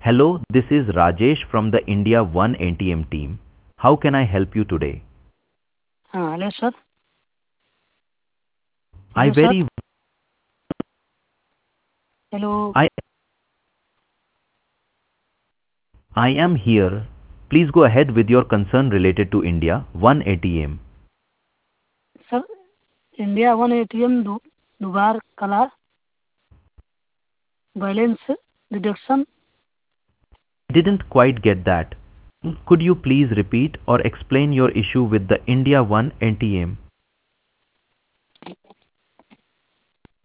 Hello, this is Rajesh from the India One ATM team. How can I help you today? Hello, sir. I Hello, sir. very Hello, I I am here. Please go ahead with your concern related to India One ATM. sir. India One ATM Dubar Kala balance deduction. Didn't quite get that. Could you please repeat or explain your issue with the India One ATM?